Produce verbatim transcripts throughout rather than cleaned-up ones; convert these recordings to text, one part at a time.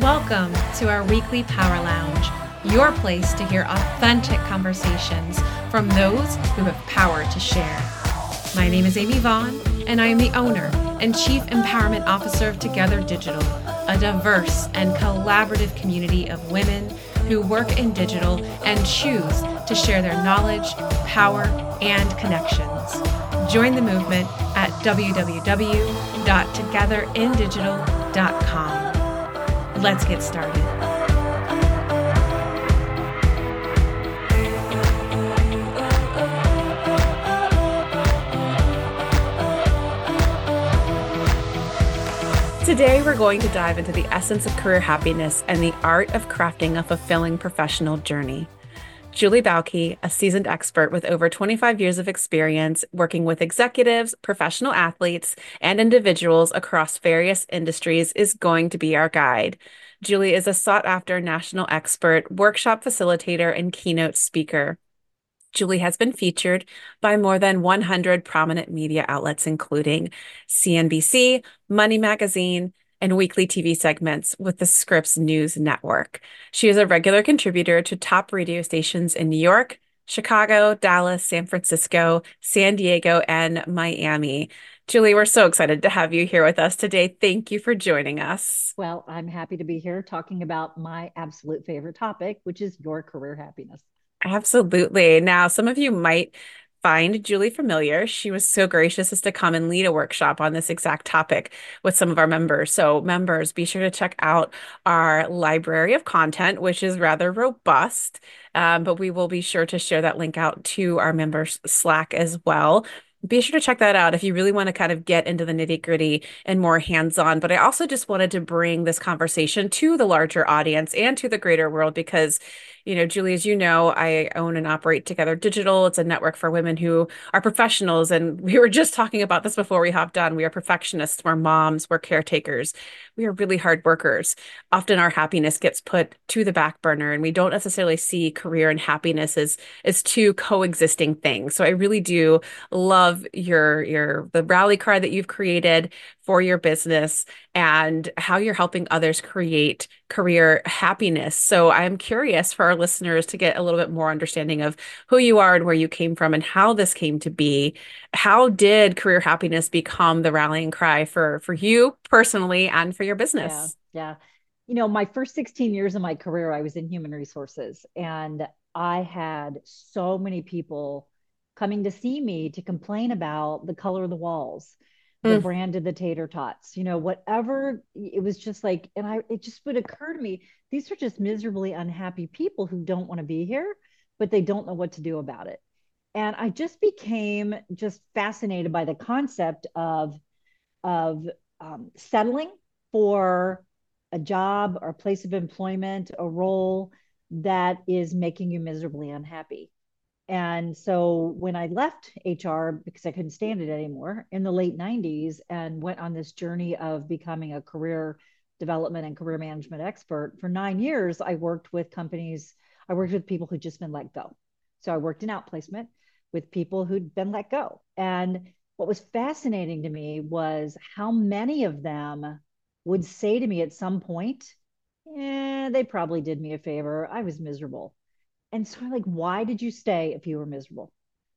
Welcome to our weekly Power Lounge, your place to hear authentic conversations from those who have power to share. My name is Amy Vaughn, and I am the owner and Chief Empowerment Officer of Together Digital, a diverse and collaborative community of women who work in digital and choose to share their knowledge, power, and connections. Join the movement at w w w dot together in digital dot com. Let's get started. Today, we're going to dive into the essence of career happiness and the art of crafting a fulfilling professional journey. Julie Bauke, a seasoned expert with over twenty-five years of experience working with executives, professional athletes, and individuals across various industries, is going to be our guide. Julie is a sought-after national expert, workshop facilitator, and keynote speaker. Julie has been featured by more than one hundred prominent media outlets, including C N B C, Money Magazine, and weekly T V segments with the Scripps News Network. She is a regular contributor to top radio stations in New York, Chicago, Dallas, San Francisco, San Diego, and Miami. Julie, we're so excited to have you here with us today. Thank you for joining us. Well, I'm happy to be here talking about my absolute favorite topic, which is your career happiness. Absolutely. Now, some of you might find Julie familiar. She was so gracious as to come and lead a workshop on this exact topic with some of our members. So members, be sure to check out our library of content, which is rather robust, um, but we will be sure to share that link out to our members Slack as well. Be sure to check that out if you really want to kind of get into the nitty gritty and more hands-on. But I also just wanted to bring this conversation to the larger audience and to the greater world because, you know, Julie, as you know, I own and operate Together Digital. It's a network for women who are professionals. And we were just talking about this before we hopped on. We are perfectionists, we're moms, we're caretakers. We are really hard workers. Often our happiness gets put to the back burner, and we don't necessarily see career and happiness as, as two coexisting things. So I really do love your, your the rally cry that you've created for your business and how you're helping others create career happiness. So I'm curious for our listeners to get a little bit more understanding of who you are and where you came from and how this came to be. How did career happiness become the rallying cry for, for you personally and for your business? Yeah, yeah. You know, my first sixteen years of my career, I was in human resources, and I had so many people coming to see me to complain about the color of the walls, the Mm. brand of the tater tots, you know, whatever. It was just like, and I, it just would occur to me, these are just miserably unhappy people who don't want to be here, but they don't know what to do about it. And I just became just fascinated by the concept of, of um, settling for a job or a place of employment, a role that is making you miserably unhappy. And so when I left H R because I couldn't stand it anymore in the late nineties and went on this journey of becoming a career development and career management expert, for nine years, I worked with companies, I worked with people who'd just been let go. So I worked in outplacement with people who'd been let go. And what was fascinating to me was how many of them would say to me at some point, yeah, they probably did me a favor. I was miserable. And so I'm like, why did you stay if you were miserable?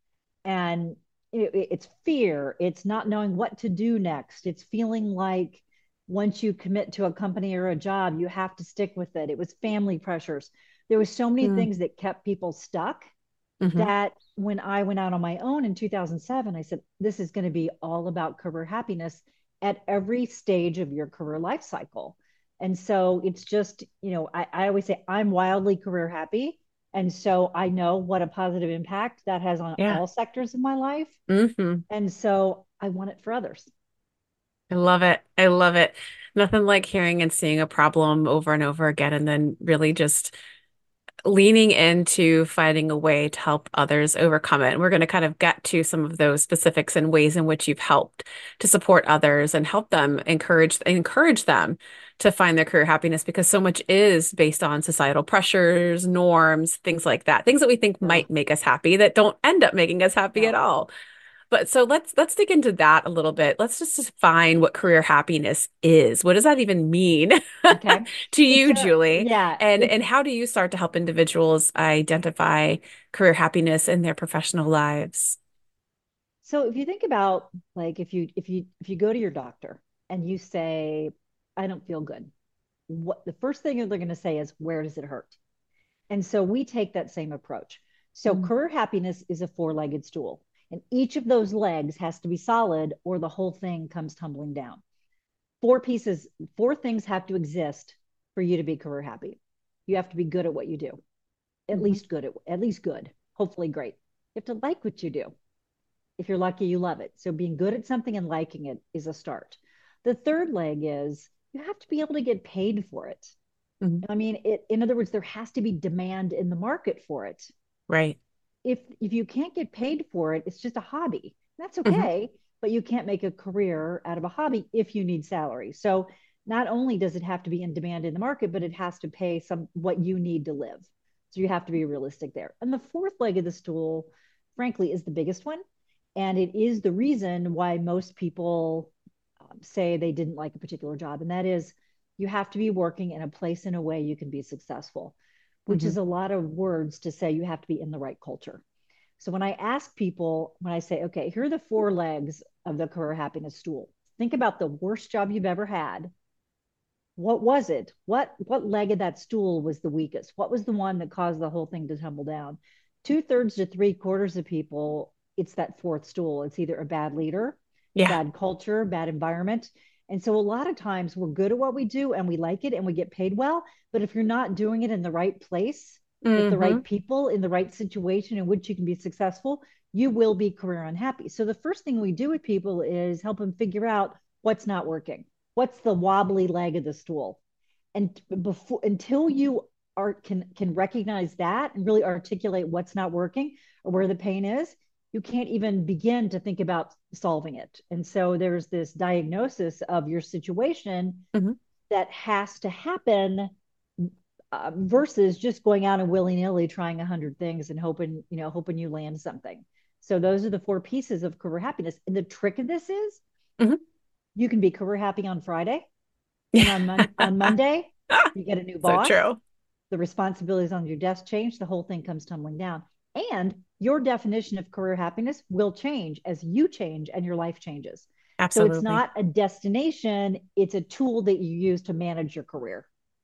And it, it's fear. It's not knowing what to do next. It's feeling like once you commit to a company or a job, you have to stick with it. It was family pressures. There was so many Mm. things that kept people stuck Mm-hmm. that when I went out on my own in two thousand seven, I said, this is going to be all about career happiness at every stage of your career life cycle. And so it's just, you know, I, I always say I'm wildly career happy. And so I know what a positive impact that has on Yeah. all sectors of my life. Mm-hmm. And so I want it for others. I love it. I love it. Nothing like hearing and seeing a problem over and over again, and then really just leaning into finding a way to help others overcome it. And we're going to kind of get to some of those specifics and ways in which you've helped to support others and help them encourage encourage them to find their career happiness because so much is based on societal pressures, norms, things like that. Things that we think Yeah. might make us happy that don't end up making us happy Yeah. at all. But so let's let's dig into that a little bit. Let's just define what career happiness is. What does that even mean Okay. to It's you, a, Julie? yeah, And it's and how do you start to help individuals identify career happiness in their professional lives? so if you think about like if you if you if you go to your doctor and you say, I don't feel good, what the first thing they're going to say is, where does it hurt? And so we take that same approach. So Mm, career happiness is a four-legged stool, and each of those legs has to be solid or the whole thing comes tumbling down. Four pieces, four things have to exist for you to be career happy. You have to be good at what you do, at mhm, least good at, at least good, hopefully great. You have to like what you do. If you're lucky, you love it. So being good at something and liking it is a start. The third leg is you have to be able to get paid for it. mhm. I mean, it, in other words, there has to be demand in the market for it. Right. If if you can't get paid for it, it's just a hobby. That's Hmm. okay, but you can't make a career out of a hobby if you need salary. So not only does it have to be in demand in the market, but it has to pay some what you need to live. So you have to be realistic there. And the fourth leg of the stool, frankly, is the biggest one. And it is the reason why most people um, say they didn't like a particular job. And that is you have to be working in a place in a way you can be successful, which Hmm. is a lot of words to say you have to be in the right culture. So when I ask people, when I say, okay, here are the four legs of the career happiness stool, think about the worst job you've ever had. What was it? What what leg of that stool was the weakest? What was the one that caused the whole thing to tumble down? Two thirds to three quarters of people, it's that fourth stool. It's either a bad leader, Yeah. bad culture, bad environment. And so a lot of times we're good at what we do and we like it and we get paid well. But if you're not doing it in the right place, with the Hmm. right people, in the right situation in which you can be successful, you will be career unhappy. So the first thing we do with people is help them figure out what's not working. What's the wobbly leg of the stool? And before until you are can can recognize that and really articulate what's not working or where the pain is, you can't even begin to think about solving it. And so there's this diagnosis of your situation Hmm. that has to happen uh, versus just going out and willy-nilly trying a hundred things and hoping, you know, hoping you land something. So those are the four pieces of career happiness. And the trick of this is Hmm. you can be career happy on Friday, and Yeah. on Mon- on Monday you get a new So boss. true. The responsibilities on your desk change. The whole thing comes tumbling down. And your definition of career happiness will change as you change and your life changes. So it's Absolutely. not a destination, it's a tool that you use to manage your career.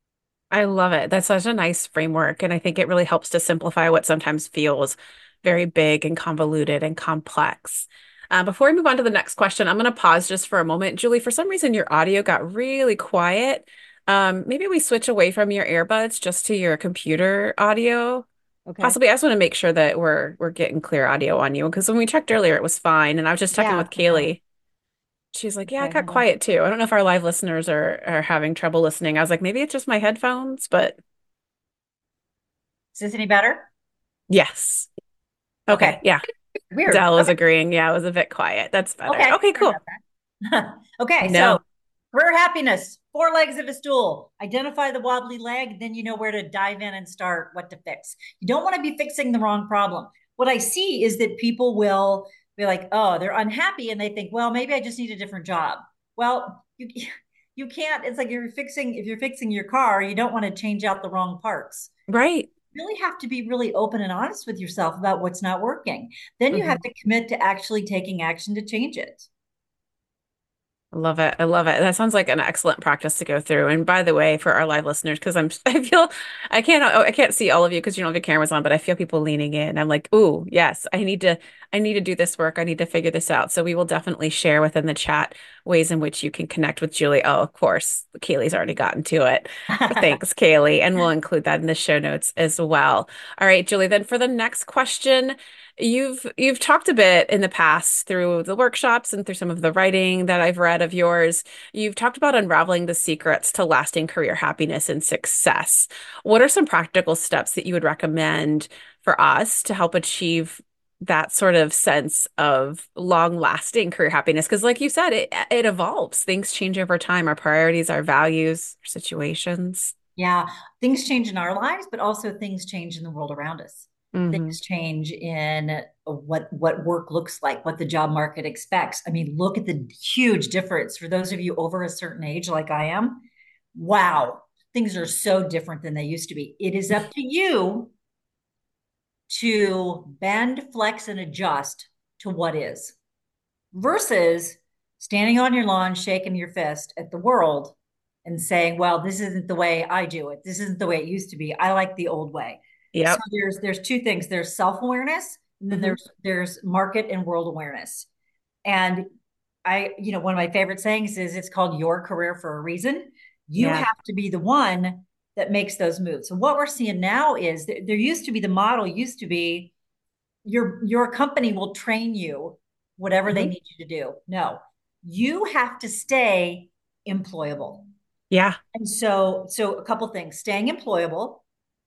I love it. That's such a nice framework. And I think it really helps to simplify what sometimes feels very big and convoluted and complex. Uh, before we move on to the next question, I'm going to pause just for a moment. Julie, for some reason, your audio got really quiet. Um, maybe we switch away from your earbuds just to your computer audio. Okay. Possibly, I just want to make sure that we're we're getting clear audio on you because when we checked earlier, it was fine. And I was just checking Yeah, with no. Kaylee. She's like, yeah, it Okay, got hold on. quiet too. I don't know if our live listeners are are having trouble listening. I was like, maybe it's just my headphones, but Is this any better? yes. Okay. Okay. Yeah. Weird. Dell is Okay. agreeing. Yeah, it was a bit quiet. That's better. Okay. Okay, Sorry cool. about that. Okay. So No. career happiness, four legs of a stool. Identify the wobbly leg, then you know where to dive in and start what to fix. You don't want to be fixing the wrong problem. What I see is that people will be like, oh, they're unhappy and they think, well, maybe I just need a different job. Well, you you can't, it's like you're fixing, if you're fixing your car, you don't want to change out the wrong parts. Right. Really have to be really open and honest with yourself about what's not working. Then you have Mhm. to commit to actually taking action to change it. I love it. I love it. That sounds like an excellent practice to go through. And by the way, for our live listeners, because I'm, I feel, I can't, oh, I can't see all of you because you don't have your cameras on, but I feel people leaning in. I'm like, ooh, yes, I need to, I need to do this work. I need to figure this out. So we will definitely share within the chat ways in which you can connect with Julie. Oh, of course, Kaylee's already gotten to it. Thanks, Kaylee. And we'll include that in the show notes as well. All right, Julie, then for the next question. You've you've talked a bit in the past through the workshops and through some of the writing that I've read of yours. You've talked about unraveling the secrets to lasting career happiness and success. What are some practical steps that you would recommend for us to help achieve that sort of sense of long-lasting career happiness? Because like you said, it it evolves. Things change over time, our priorities, our values, our situations. Yeah, things change in our lives, but also things change in the world around us. Hmm. things change in what what work looks like, what the job market expects. I mean, look at the huge difference for those of you over a certain age like I am. Wow, things are so different than they used to be. It is up to you to bend, flex, and adjust to what is versus standing on your lawn, shaking your fist at the world and saying, well, this isn't the way I do it. This isn't the way it used to be. I like the old way. So Yep. there's there's two things. There's self-awareness, and then Hmm. there's there's market and world awareness. And I, you know, one of my favorite sayings is it's called your career for a reason. You Yeah. have to be the one that makes those moves. So what we're seeing now is there used to be the model used to be your your company will train you whatever they Hmm. need you to do. No, you have to stay employable. Yeah. And so so a couple things. Staying employable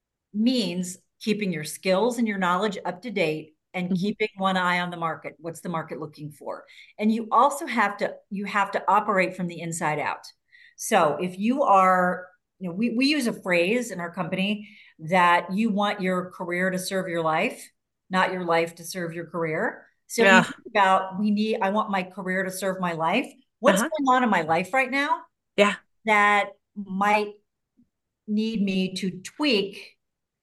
means keeping your skills and your knowledge up to date and Hmm. keeping one eye on the market. What's the market looking for? And you also have to you have to operate from the inside out. So if you are, you know, we, we use a phrase in our company that you want your career to serve your life, not your life to serve your career. So if you Yeah. think about we need, I want my career to serve my life. What's Uh-huh. going on in my life right now Yeah. that might need me to tweak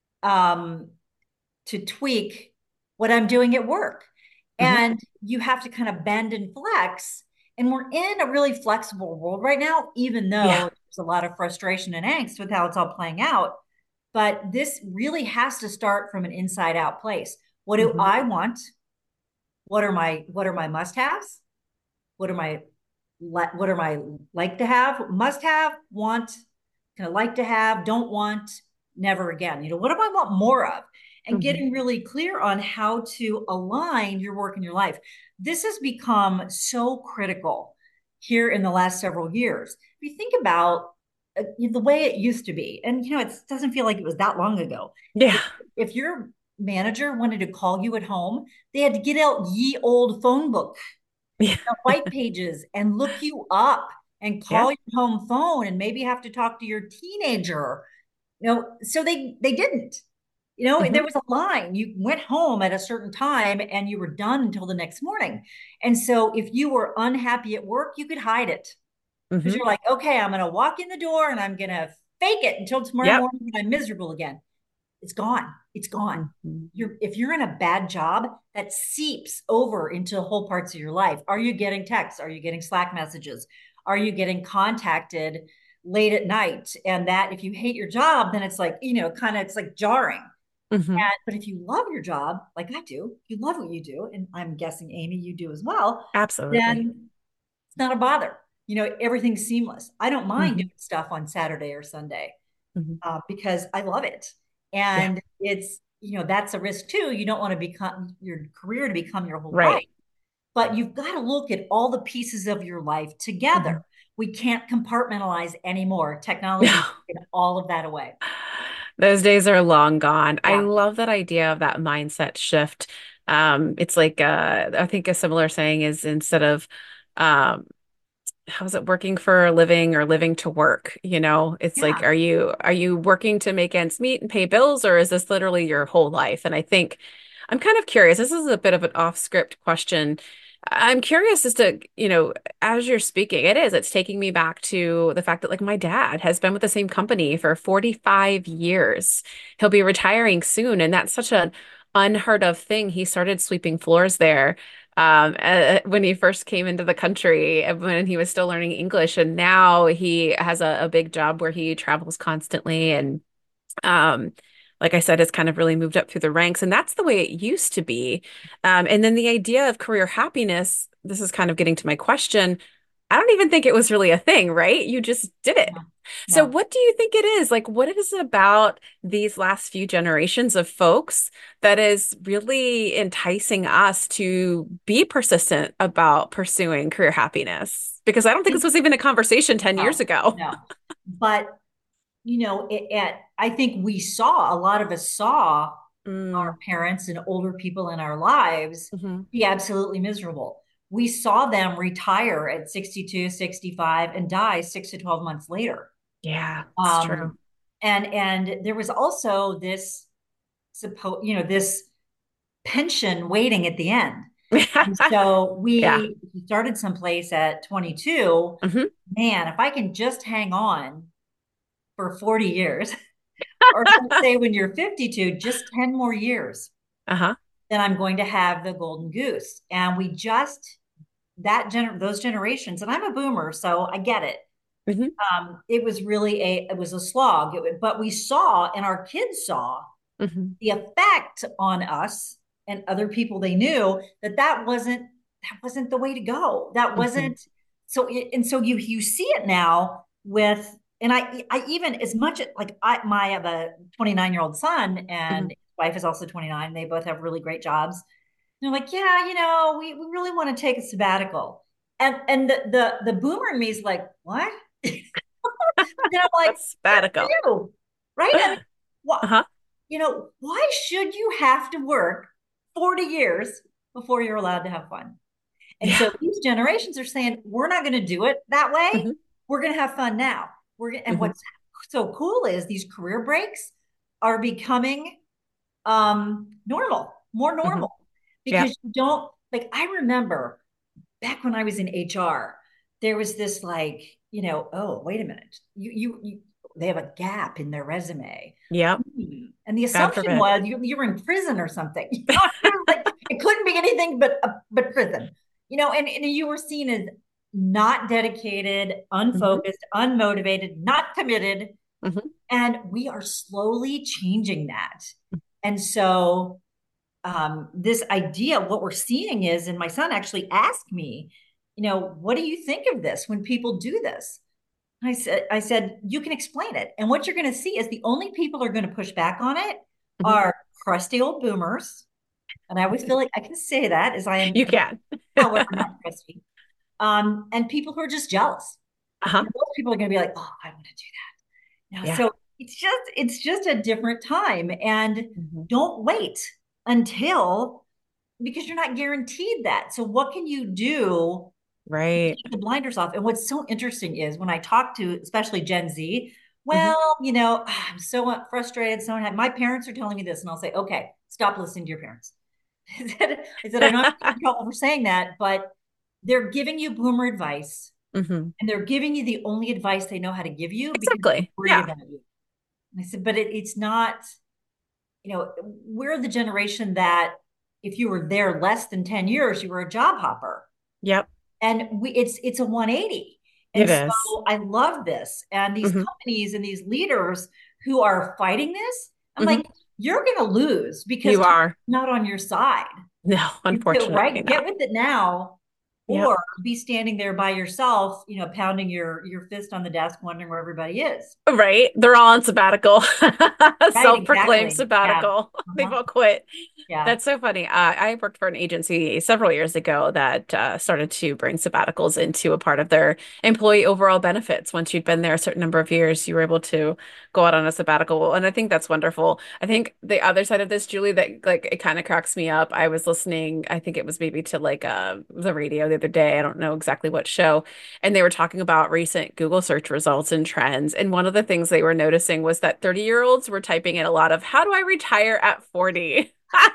um, to tweak what I'm doing at work. Hmm. And you have to kind of bend and flex. And we're in a really flexible world right now, even Yeah. though there's a lot of frustration and angst with how it's all playing out. But this really has to start from an inside out place. What do Hmm. I want? What are my what are my must haves? What are my what are my like to have, must have, want, kind of like to have, don't want, never again. You know, what do I want more of? And Hmm. getting really clear on how to align your work and your life. This has become so critical here in the last several years. If you think about uh, the way it used to be, and you know, it doesn't feel like it was that long ago. Yeah. If, if your manager wanted to call you at home, they had to get out ye old phone book, Yeah. white pages, and look you up and Yeah. call your home phone and maybe have to talk to your teenager. You know, so they they didn't. You know, there Hmm. was a line. You went home at a certain time and you were done until the next morning. And so if you were unhappy at work, you could hide it because Hmm. you're like, okay, I'm going to walk in the door and I'm going to fake it until tomorrow Yep. morning when I'm miserable again. It's gone. It's gone. Hmm. You're if you're in a bad job, that seeps over into whole parts of your life. Are you getting texts? Are you getting Slack messages? Are you getting contacted late at night? And that if you hate your job, then it's like, you know, kind of it's like jarring. Hmm. And, but if you love your job, like I do, you love what you do, and I'm guessing Amy, you do as well, Absolutely. then it's not a bother. You know, everything's seamless. I don't mind Hmm. doing stuff on Saturday or Sunday Hmm. uh, because I love it. Yeah. And it's, you know, that's a risk too. You don't want to become your career to become your whole life, Right. but you've got to look at all the pieces of your life together. Hmm. We can't compartmentalize anymore. Technology Yeah. has taken all of that away. Those days are long gone. I Yeah. love that idea of that mindset shift. Um, it's like uh, I think a similar saying is instead of um, how's it working for a living or living to work? You know, it's like, Yeah. are you are you working to make ends meet and pay bills, or is this literally your whole life? And I think I'm kind of curious. This is a bit of an off-script question. I'm curious as to, you know, as you're speaking, it is, it's taking me back to the fact that like my dad has been with the same company for forty-five years. He'll be retiring soon, and that's such an unheard of thing. He started sweeping floors there um, uh, when he first came into the country, uh, when he was still learning English, and now he has a, a big job where he travels constantly and um, like I said, has kind of really moved up through the ranks, and that's the way it used to be. Um, and then the idea of career happiness, this is kind of getting to my question. I don't even think it was really a thing, right? You just did it. No. So No. what do you think it is? Like, what is it about these last few generations of folks that is really enticing us to be persistent about pursuing career happiness? Because I don't think this was even a conversation ten years No. ago. No. But you know, it, it, I think we saw a lot of us saw our Mm, parents and older people in our lives hmm. be absolutely miserable. We saw them retire at sixty-two, sixty-five and die six to twelve months later. Yeah, it's true. Um, and and there was also this suppose, you know, this pension waiting at the end. And so Yeah. we started someplace at twenty-two. Hmm. Man, if I can just hang on for forty years, or let's say when you're fifty-two, just ten more years, Uh-huh. then I'm going to have the golden goose. And we just, that gener those generations, and I'm a boomer, so I get it. Hmm. Um, it was really a, it was a slog, it, but we saw, and our kids saw Hmm. the effect on us and other people they knew that that wasn't, that wasn't the way to go. That Hmm. wasn't, so it, and so you you see it now with, and I I even, as much like I my I have a twenty-nine year old son, and Hmm. his wife is also twenty-nine. They both have really great jobs. They're like, yeah, you know, we, we really want to take a sabbatical. And and the the the boomer in me is like, what? And I'm like, That's good for sabbatical. you. Right? I mean, what, Uh-huh. you know, why should you have to work forty years before you're allowed to have fun? And Yeah. so these generations are saying, we're not going to do it that way. Hmm. We're going to have fun now. We're gonna, and Hmm. what's so cool is these career breaks are becoming um, normal, more Hmm. normal, Yeah. because you don't, like, I remember back when I was in H R, there was this like, you know, oh, wait a minute. You, you, you they have a gap in their resume. Yep. Hmm. And the God assumption forbid. was you, you were in prison or something. You know, it was like it couldn't be anything but uh, but prison. You know, and, and you were seen as not dedicated, Hmm. unfocused, unmotivated, not committed. Hmm. And we are slowly changing that. And so um, this idea, what we're seeing is, and my son actually asked me, you know, what do you think of this when people do this? I said, I said, you can explain it. And what you're going to see is the only people who are going to push back on it Hmm. are crusty old boomers. And I always feel like I can say that as I am, You can. however, not crusty. Um, and people who are just jealous. Uh-huh. And those people are going to be like, oh, I want to do that. Now, Yeah. so it's just, it's just a different time. And Hmm. don't wait until, because you're not guaranteed that. So what can you do to Right. keep the blinders off? And what's so interesting is when I talk to especially Gen Z, Hmm. well, you know, I'm so frustrated. So unhappy. My parents are telling me this, and I'll say, okay, stop listening to your parents. I said, I said, I know I'm in trouble for saying that, but they're giving you boomer advice, Hmm. and they're giving you the only advice they know how to give you because they're Exactly. worried Yeah. about you. And I said, but it, it's not, you know, we're the generation that if you were there less than ten years, you were a job hopper. Yep. And we it's it's a one eighty. It And is. so I love this. And these Hmm. companies and these leaders who are fighting this, I'm like, Hmm. you're going to lose because You time's are. not on your side. No, And so, unfortunately right, get not. with it now, Yep. or be standing there by yourself, you know, pounding your your fist on the desk, wondering where everybody is. Right. They're all on sabbatical. Right, Self-proclaimed exactly. Yeah. sabbatical. They've Uh-huh. all quit. Yeah. That's so funny. Uh, I worked for an agency several years ago that uh, started to bring sabbaticals into a part of their employee overall benefits. Once you'd been there a certain number of years, you were able to go out on a sabbatical. And I think that's wonderful. I think the other side of this, Julie, that like it kind of cracks me up. I was listening, I think it was maybe to like uh, the radio the other day. I don't know exactly what show. And they were talking about recent Google search results and trends. And one of the things they were noticing was that thirty year olds were typing in a lot of, how do I retire at forty?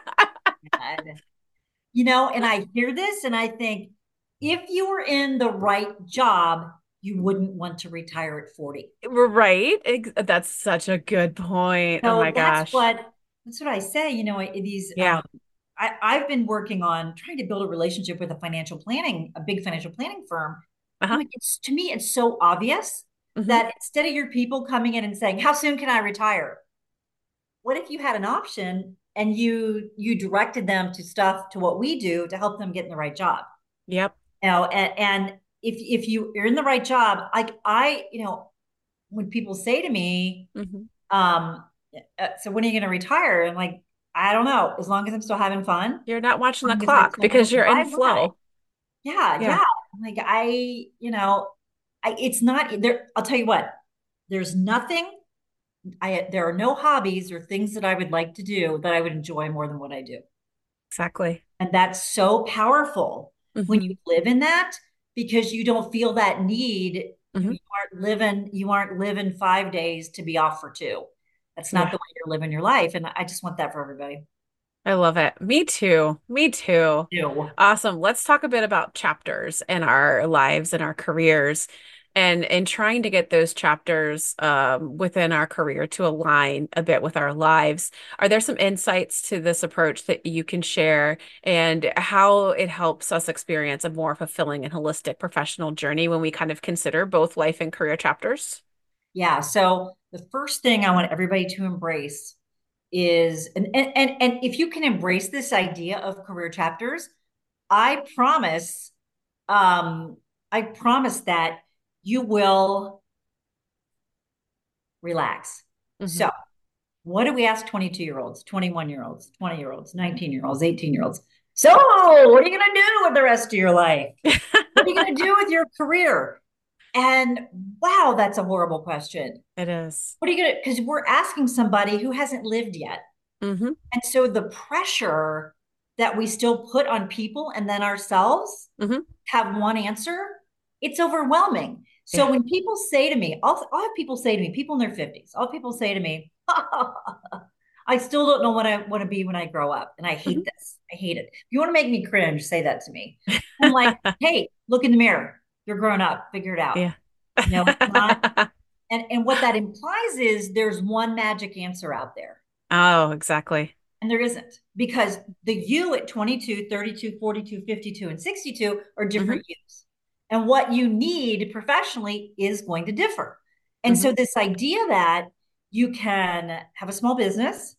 God. You know, and I hear this and I think if you were in the right job, you wouldn't want to retire at forty. Right. Ex- That's such a good point. Oh my So that's gosh. what that's what I say. You know, these Yeah. um, I, I've been working on trying to build a relationship with a financial planning, a big financial planning firm. I'm Uh-huh. like, it's to me, it's so obvious Hmm. that instead of your people coming in and saying, "How soon can I retire?" What if you had an option and you you directed them to stuff to what we do to help them get in the right job? Yep. You know, and, and if if you are in the right job, like I, you know, when people say to me, Hmm. um, uh, so when are you going to retire? I'm like, I don't know. As long as I'm still having fun, as You're not watching the long as I clock still because you're in why would I? flow. Yeah, Yeah. yeah. Like I, you know, I it's not there. I'll tell you what. There's nothing. I there are no hobbies or things that I would like to do that I would enjoy more than what I do. Exactly. And that's so powerful when Hmm. you live in that because you don't feel that need. You know, Hmm. you aren't living, you aren't living five days to be off for two. That's not Yeah. the way you're living your life. And I just want that for everybody. I love it. Me too. Me too. Ew. Awesome. Let's talk a bit about chapters in our lives and our careers and and trying to get those chapters um, within our career to align a bit with our lives. Are there some insights to this approach that you can share and how it helps us experience a more fulfilling and holistic professional journey when we kind of consider both life and career chapters? Yeah. So the first thing I want everybody to embrace is, and, and, and, and if you can embrace this idea of career chapters, I promise, um, I promise that you will relax. Hmm. So, what do we ask twenty-two year olds, twenty-one year olds, twenty year olds, nineteen year olds, eighteen year olds? So, what are you going to do with the rest of your life? What are you going to do with your career? And wow, that's a horrible question. It is. What are you going to, because we're asking somebody who hasn't lived yet. Mm-hmm. And so the pressure that we still put on people and then ourselves Mm-hmm. have one answer, it's overwhelming. So Yeah. when people say to me, I'll, I'll have people say to me, people in their fifties, I'll have people say to me, I still don't know what I want to be when I grow up. And I Mm-hmm. hate this. I hate it. If you want to make me cringe, say that to me. I'm like, hey, look in the mirror. You're grown up. Figure it out. Yeah. No, it's not. And, and what that implies is there's one magic answer out there. Oh, exactly. And there isn't, because the you at twenty-two, thirty-two, forty-two, fifty-two, and sixty-two are Hmm. different yous. And what you need professionally is going to differ. And Hmm. so, this idea that you can have a small business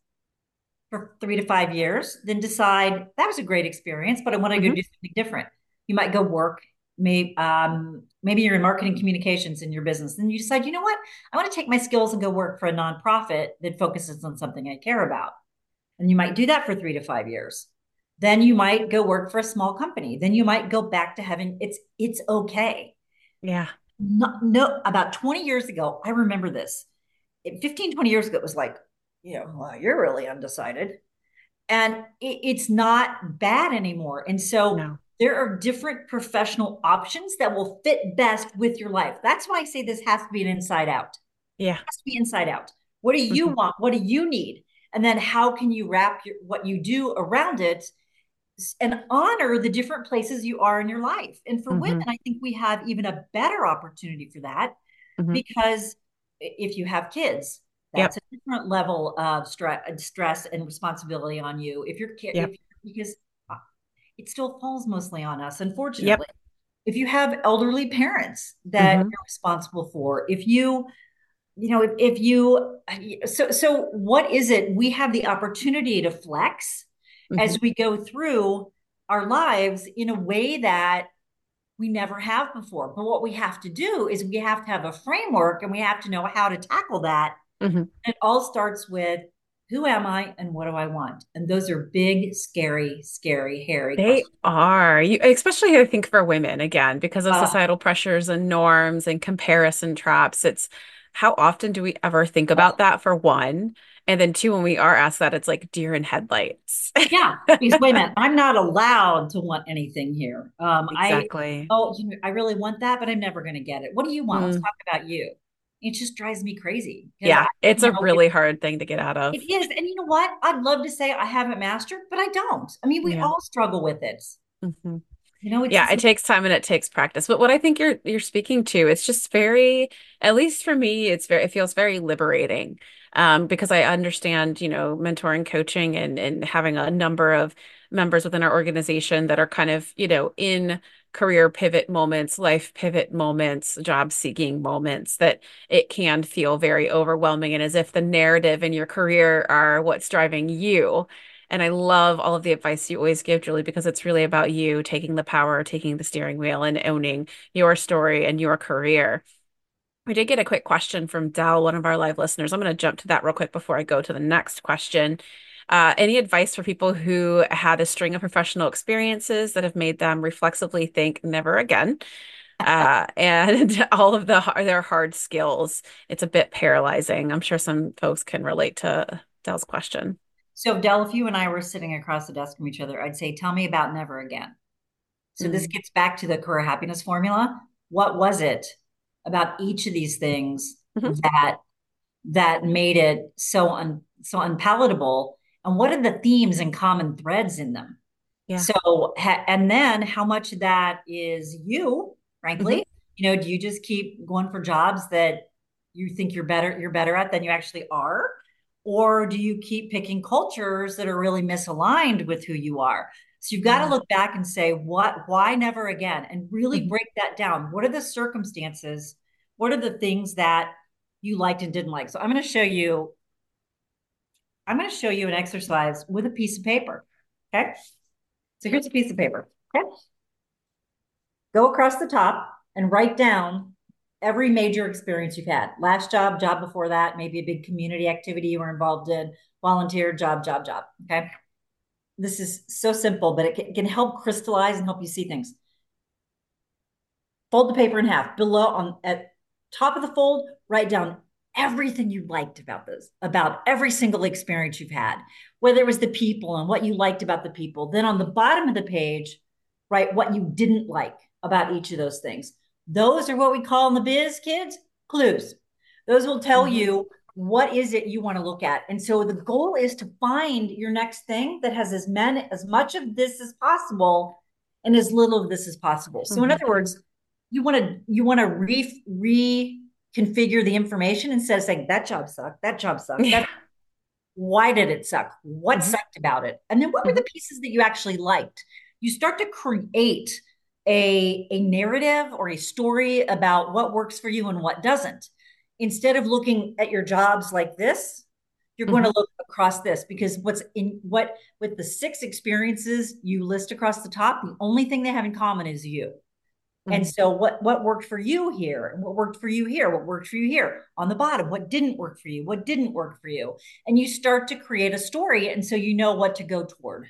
for three to five years, then decide that was a great experience, but I want to go Hmm. do something different. You might go work. Maybe, um, maybe you're in marketing communications in your business, and you decide, you know what? I want to take my skills and go work for a nonprofit that focuses on something I care about. And you might do that for three to five years. Then you might go work for a small company. Then you might go back to having it's it's okay. Yeah. No, no, about twenty years ago, I remember this. It, fifteen, twenty years ago, it was like, you know, well, you're really undecided. And it, it's not bad anymore. And so No. there are different professional options that will fit best with your life. That's why I say this has to be an inside out. Yeah. Has to be inside out. What do you Hmm. want? What do you need? And then how can you wrap your, what you do around it and honor the different places you are in your life? And for women, Hmm. I think we have even a better opportunity for that, Hmm. because if you have kids, that's Yep. a different level of stress, stress and responsibility on you. If you're, Yep. if because it still falls mostly on us, Yep. unfortunately. If you have elderly parents that Hmm. you're responsible for, if you you know if, if you so so what is it, we have the opportunity to flex Hmm. as we go through our lives in a way that we never have before. But what we have to do is we have to have a framework, and we have to know how to tackle that. Hmm. It all starts with, who am I and what do I want? And those are big, scary, scary, hairy They questions. are. You, especially I think for women, again, because of uh, societal pressures and norms and comparison traps. It's how often do we ever think about that for one? And then two, when we are asked that, it's like deer in headlights. Yeah, because wait a minute, I'm not allowed to want anything here. Um, I Exactly. oh, you know, I really want that, but I'm never going to get it. What do you want? Let's Mm, talk about you. It just drives me crazy because I, yeah, it's you a know, it, really hard thing to get out it of. is. And you know what? I'd love to say I haven't mastered, but I don't. I mean, we Yeah. all struggle with it. Hmm. You know, it's Yeah, just it takes time and it takes practice. But what I think you're you're speaking to, it's just very, at least for me, it's very, it feels very liberating. Um, because I understand, you know, mentoring, coaching, and and having a number of members within our organization that are kind of, you know, in career pivot moments, life pivot moments, job seeking moments, that it can feel very overwhelming and as if the narrative in your career are what's driving you. And I love all of the advice you always give, Julie, because it's really about you taking the power, taking the steering wheel, and owning your story and your career. We did get a quick question from Dell, one of our live listeners. I'm going to jump to that real quick before I go to the next question. Uh, any advice for people who had a string of professional experiences that have made them reflexively think never again? Uh, and all of the their hard skills. It's a bit paralyzing. I'm sure some folks can relate to Dell's question. so. Del, if you and I were sitting across the desk from each other, I'd say, "Tell me about never again." So this Mm. gets back to the career happiness formula. What was it about each of these things Mhm. that that made it so un, so unpalatable? And what are the themes and common threads in them? Yeah. So, ha- and then how much of that is you, Hmm. frankly? You know, do you just keep going for jobs that you think you're better, you're better at than you actually are? Or do you keep picking cultures that are really misaligned with who you are? So you've got to Yeah. look back and say, what, why never again? And really Hmm. break that down. What are the circumstances? What are the things that you liked and didn't like? So I'm going to show you, I'm going to show you an exercise with a piece of paper. Okay. So here's a piece of paper. Okay. Go across the top and write down every major experience you've had. Last job, job before that, maybe a big community activity you were involved in, volunteer, job, job, job. Okay. This is so simple, but it can, it can help crystallize and help you see things. Fold the paper in half. Below on at top of the fold, write down everything you liked about this, about every single experience you've had, whether it was the people and what you liked about the people. Then on the bottom of the page, write what you didn't like about each of those things. Those are what we call in the biz, kids, clues. Those will tell Hmm. you what is it you want to look at. And so the goal is to find your next thing that has as many as much of this as possible and as little of this as possible. So in Hmm. other words, you want to you want to re reconfigure the information instead of saying that job sucked, that job sucked, Yeah. that why did it suck? What Hmm. sucked about it? And then what were Hmm. the pieces that you actually liked? You start to create a, a narrative or a story about what works for you and what doesn't. Instead of looking at your jobs like this, you're going Hmm. to look across this because what's in what with the six experiences you list across the top, the only thing they have in common is you. And Hmm. so what what worked for you here and what worked for you here, what worked for you here on the bottom, what didn't work for you, what didn't work for you. And you start to create a story and so you know what to go toward.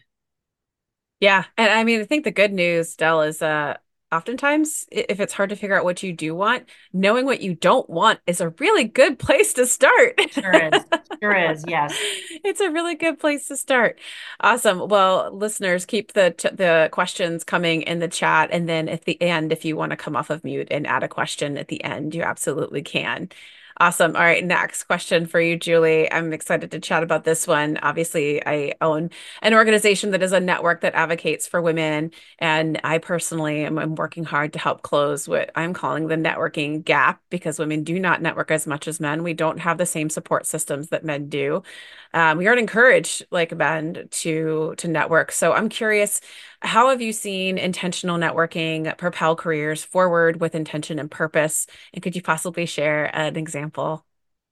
Yeah. And I mean, I think the good news, Del, is uh oftentimes i- if it's hard to figure out what you do want, knowing what you don't want is a really good place to start. Sure is. Sure is. Yes. It's a really good place to start. Awesome. Well, listeners, keep the ch the questions coming in the chat, and then at the end, if you want to come off of mute and add a question at the end, you absolutely can. Awesome. All right, next question for you, Julie. I'm excited to chat about this one. Obviously, I own an organization that is a network that advocates for women. And I personally am I'm working hard to help close what I'm calling the networking gap because women do not network as much as men. We don't have the same support systems that men do. Um, we aren't encouraged like men to to network. So I'm curious, how have you seen intentional networking propel careers forward with intention and purpose? And could you possibly share an example?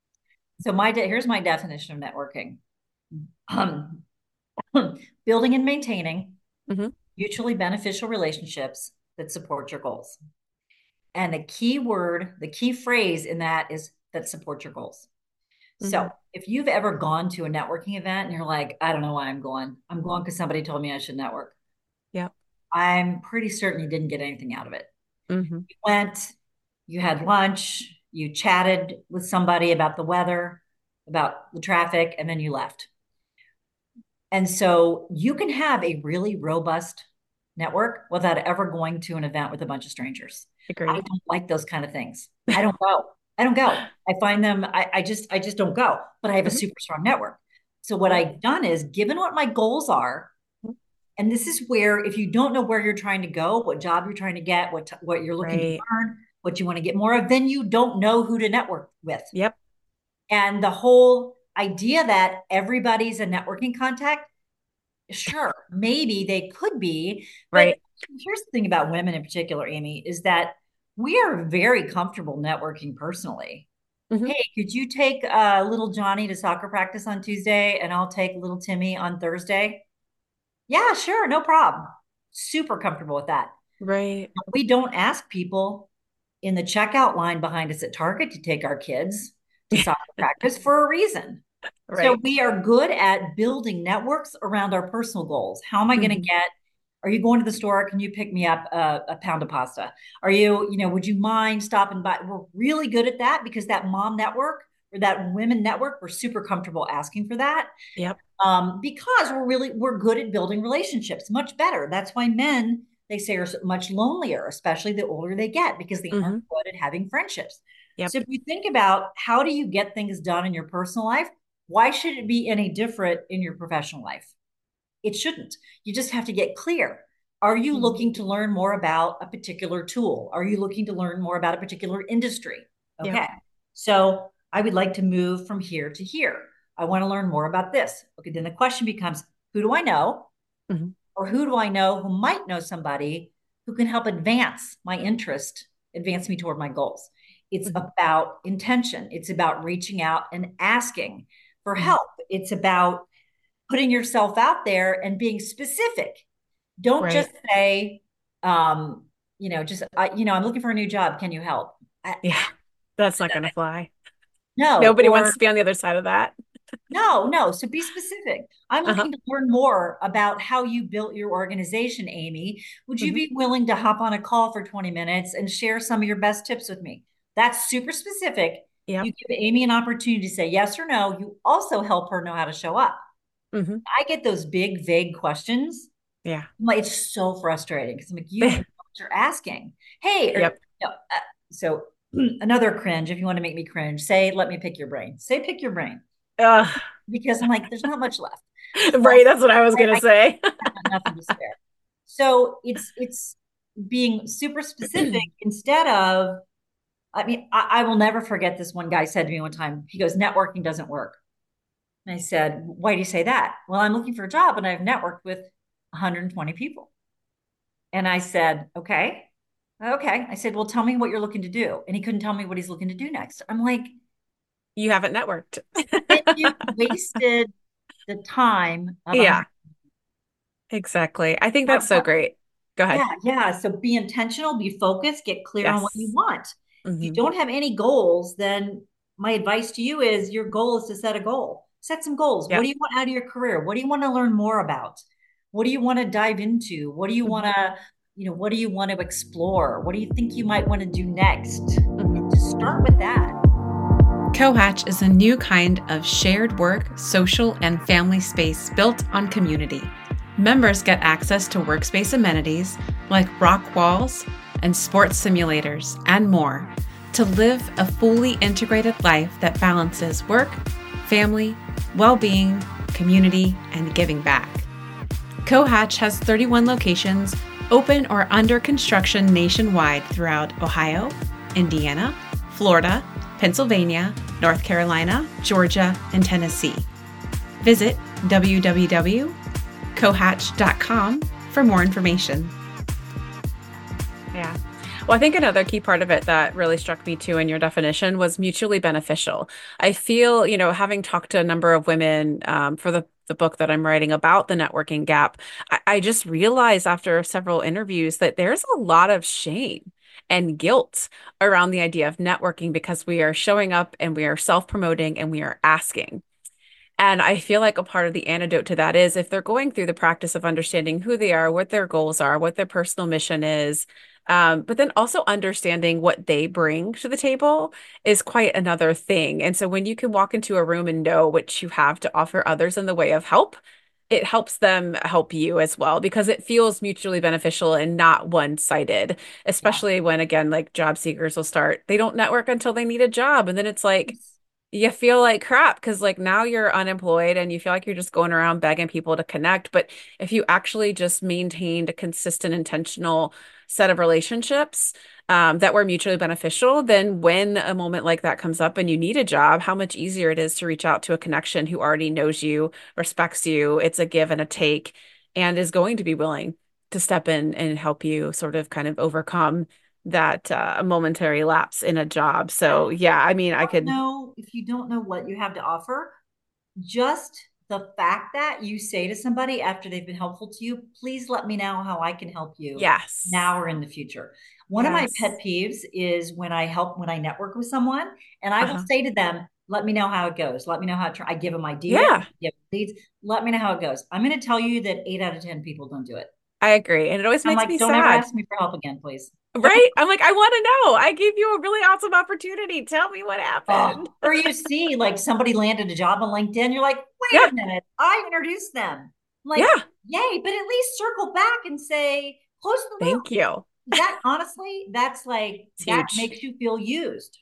So my de- here's my definition of networking. Um, building and maintaining Hmm. mutually beneficial relationships that support your goals. And the key word, the key phrase in that is that support your goals. So Hmm. if you've ever gone to a networking event and you're like, I don't know why I'm going, I'm going because somebody told me I should network. Yep. I'm pretty certain you didn't get anything out of it. Hmm. You went, you had lunch, you chatted with somebody about the weather, about the traffic, and then you left. And so you can have a really robust network without ever going to an event with a bunch of strangers. I Agreed. don't like those kind of things. I don't go. I don't go. I find them, I, I just, I just don't go. But I have a Hmm. super strong network. So what Yep. I've done is given what my goals are, and this is where if you don't know where you're trying to go, what job you're trying to get, what what you're looking to Right. learn, what you want to get more of, then you don't know who to network with. Yep. And the whole idea that everybody's a networking contact, sure, maybe they could be, but Right. here's the thing about women in particular, Amy, is that we are very comfortable networking personally. Hmm. Hey, could you take uh, little Johnny to soccer practice on Tuesday and I'll take little Timmy on Thursday? Yeah, sure, no problem. Super comfortable with that. Right. We don't ask people in the checkout line behind us at Target to take our kids to soccer practice for a reason. So Right. we are good at building networks around our personal goals. How am I going to Hmm. get? Are you going to the store? Can you pick me up a, a pound of pasta? Are you, you know, would you mind stopping by? We're really good at that because that mom network or that women network, we're super comfortable asking for that Yep. um, because we're really we're good at building relationships, much better. That's why men they say are much lonelier, especially the older they get, because they aren't Hmm. good at having friendships. Yep. So if you think about how do you get things done in your personal life, why should it be any different in your professional life? It shouldn't. You just have to get clear. Are you Mhm. looking to learn more about a particular tool? Are you looking to learn more about a particular industry? Yep. Okay. So I would like to move from here to here. I want to learn more about this. Okay. Then the question becomes, who do I know? Mhm. Or who do I know who might know somebody who can help advance my interest, advance me toward my goals? It's Mhm. about intention. It's about reaching out and asking for Mhm. help. It's about putting yourself out there and being specific. Don't just Right. say, um, you know, just, I, you know, I'm looking for a new job. Can you help? I, Yeah. That's not going to fly. no, Nobody wants or to be on the other side of that. no, no. So be specific. I'm Uh-huh. looking to learn more about how you built your organization, Amy. Would you Hmm. be willing to hop on a call for twenty minutes and share some of your best tips with me? That's super specific. Yep. You give Amy an opportunity to say yes or no. You also help her know how to show up. Hmm. I get those big, vague questions. Yeah. Like, it's so frustrating because I'm like, you don't know what you're asking. Hey, or, Yep. no, uh, so another cringe, if you want to make me cringe, say, let me pick your brain. Say, pick your brain. Ugh. Because I'm like, there's not much left. So Right. That's what I was I, going to I say. got nothing to spare. So it's it's being super specific instead of, I mean, I, I will never forget this one guy said to me one time, he goes, networking doesn't work. And I said, why do you say that? Well, I'm looking for a job and I've networked with one hundred twenty people. And I said, okay. Okay. I said, well, tell me what you're looking to do. And he couldn't tell me what he's looking to do next. I'm like, You haven't networked. then you wasted the time of a Yeah, hundred. exactly. I think What, that's so what, great. Go ahead. yeah, yeah. So be intentional, be focused, get clear on what you Yes. want. If you Hmm. don't have any goals, then my advice to you is your goal is to set a goal. Set some goals. What Yep. do you want out of your career? What do you want to learn more about? What do you want to dive into? What do you want Hmm. to, you know, what do you want to explore? What do you think you might want to do next? Hmm. And just start with that. Cohatch is a new kind of shared work, social, and family space built on community. Members get access to workspace amenities like rock walls and sports simulators and more to live a fully integrated life that balances work, family, well-being, community, and giving back. Cohatch has thirty-one locations open or under construction nationwide throughout Ohio, Indiana, Florida, Pennsylvania, North Carolina, Georgia, and Tennessee. Visit w w w dot cohatch dot com for more information. Yeah. Well, I think another key part of it that really struck me too in your definition was mutually beneficial. I feel, you know, having talked to a number of women um, for the, the book that I'm writing about the networking gap, I, I just realized after several interviews that there's a lot of shame and guilt around the idea of networking because we are showing up and we are self-promoting and we are asking. And I feel like a part of the antidote to that is if they're going through the practice of understanding who they are, what their goals are, what their personal mission is, um, but then also understanding what they bring to the table is quite another thing. And so when you can walk into a room and know what you have to offer others in the way of help, it helps them help you as well because it feels mutually beneficial and not one-sided, Yeah. especially when, again, like job seekers will start, they don't network until they need a job. And then it's like, you feel like crap because like now you're unemployed and you feel like you're just going around begging people to connect. But if you actually just maintained a consistent, intentional set of relationships um, that were mutually beneficial, then when a moment like that comes up and you need a job, how much easier it is to reach out to a connection who already knows you, respects you. It's a give and a take, and is going to be willing to step in and help you sort of kind of overcome that uh, momentary lapse in a job. Yeah. So yeah, I mean, I Don't could. know if you don't know what you have to offer, just the fact that you say to somebody after they've been helpful to you, please let me know how I can help you Yes. now or in the future. One of my Yes. pet peeves is when I help, when I network with someone and I will Uh-huh. say to them, let me know how it goes. Let me know how it, I give them ideas, Yeah, give leads. Let me know how it goes. I'm going to tell you that eight out of ten people don't do it. I agree. And it always I'm makes like, me don't ever sad, ask me for help again, please. right? I'm like, I want to know. I gave you a really awesome opportunity. Tell me what Oh, happened. or you see like somebody landed a job on LinkedIn, you're like, wait Yeah. a minute, I introduced them. I'm like, Yeah. yay, but at least circle back and say, close the loop. Thank you. That honestly, that's like, It's that huge. makes you feel used.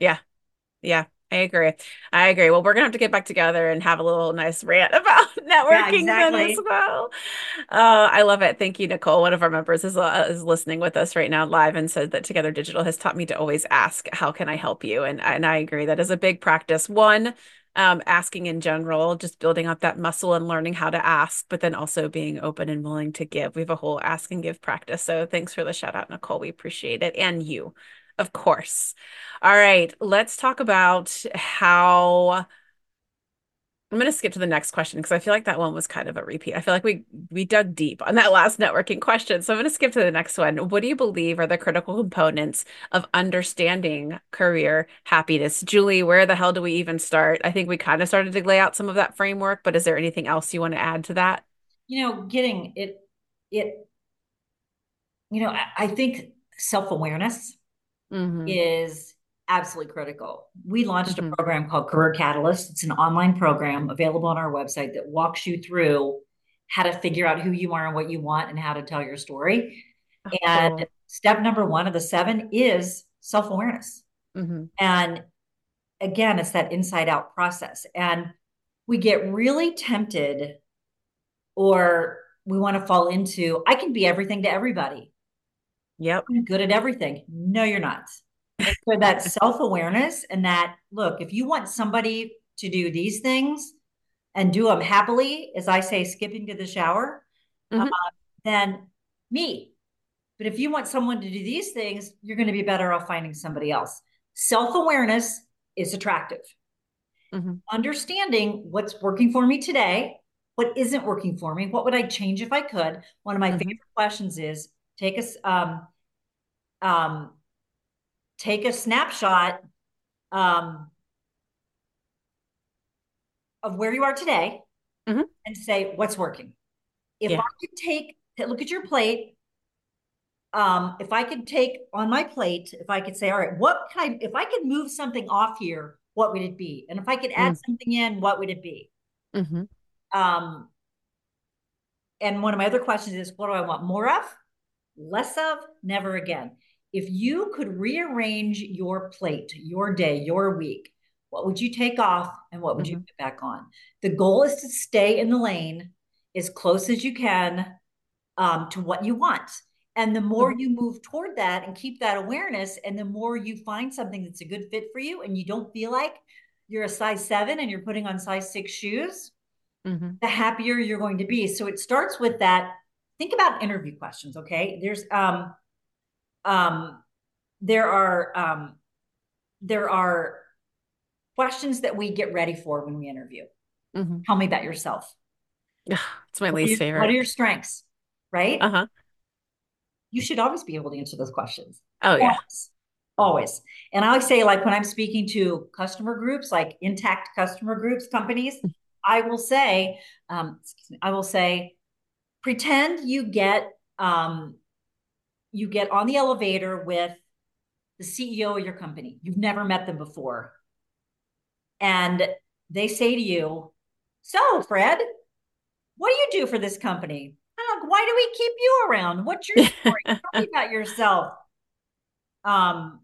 Yeah. Yeah, I agree. I agree. Well, we're gonna have to get back together and have a little nice rant about Yeah, networking then as exactly. well. Uh, I love it. Thank you, Nicole. One of our members is uh, is listening with us right now live and said that Together Digital has taught me to always ask, "How can I help you?" And and I agree. That is a big practice. One, um, asking in general, just building up that muscle and learning how to ask, but then also being open and willing to give. We have a whole ask and give practice. So thanks for the shout out, Nicole. We appreciate it, and you, of course. All right, let's talk about how I'm going to skip to the next question because I feel like that one was kind of a repeat. I feel like we we dug deep on that last networking question. So I'm going to skip to the next one. What do you believe are the critical components of understanding career happiness? Julie, where the hell do we even start? I think we kind of started to lay out some of that framework, but is there anything else you want to add to that? You know, getting it, it, you know, I, I think self-awareness Mm-hmm. is absolutely critical. We launched a Mm-hmm. program called Career Catalyst. It's an online program available on our website that walks you through how to figure out who you are and what you want and how to tell your story. Oh, And cool. step number one of the seven is self-awareness. Mm-hmm. And again, it's that inside out process. And we get really tempted or we want to fall into, I can be everything to everybody. Yep. I'm good at everything. No, you're not. And so that self awareness and that, look, if you want somebody to do these things and do them happily, as I say, skipping to the shower, uh, Mm-hmm. then me. But if you want someone to do these things, you're going to be better off finding somebody else. Self awareness is attractive. Mm-hmm. Understanding what's working for me today, what isn't working for me, what would I change if I could? One of my Mm-hmm. favorite questions is take us um, um, take a snapshot um, of where you are today Mm-hmm. and say what's working. If I Yeah. could take look at your plate, um, if I could take on my plate, if I could say, all right, what can I, if I could move something off here, what would it be? And if I could add something in, what would it be? Mm-hmm. Um, and one of my other questions is, what do I want more of? Less of? Never again. If you could rearrange your plate, your day, your week, what would you take off and what would you Mm-hmm. put back on? The goal is to stay in the lane as close as you can um, to what you want. And the more Mm-hmm. you move toward that and keep that awareness, and the more you find something that's a good fit for you, and you don't feel like you're a size seven and you're putting on size six shoes, Mm-hmm. the happier you're going to be. So it starts with that. Think about interview questions. Okay. There's, um, um, there are, um, there are questions that we get ready for when we interview. Mm-hmm. Tell me about yourself. It's my What are, least your, what are favorite. your strengths? Right? Uh-huh. You should always be able to answer those questions. Oh yeah. Always. Always. And I always say, like, when I'm speaking to customer groups, like intact customer groups, companies, I will say, um, excuse me, I will say, pretend you get um, you get on the elevator with the C E O of your company. You've never met them before. And they say to you, so, Fred, what do you do for this company? I'm like, why do we keep you around? What's your story? Tell me about yourself. Um,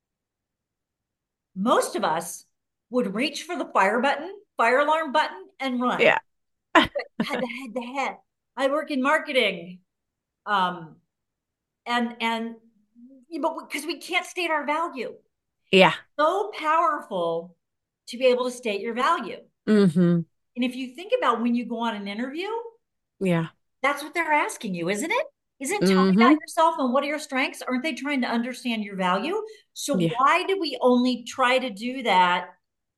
most of us would reach for the fire button, fire alarm button, and run Yeah. head to head to head. I work in marketing. Um, and and but because we can't state our value. Yeah. So powerful to be able to state your value. Mm-hmm. And if you think about when you go on an interview, Yeah. that's what they're asking you, isn't it? Isn't tell me about Mm-hmm. yourself and what are your strengths? Aren't they trying to understand your value? So Yeah. why do we only try to do that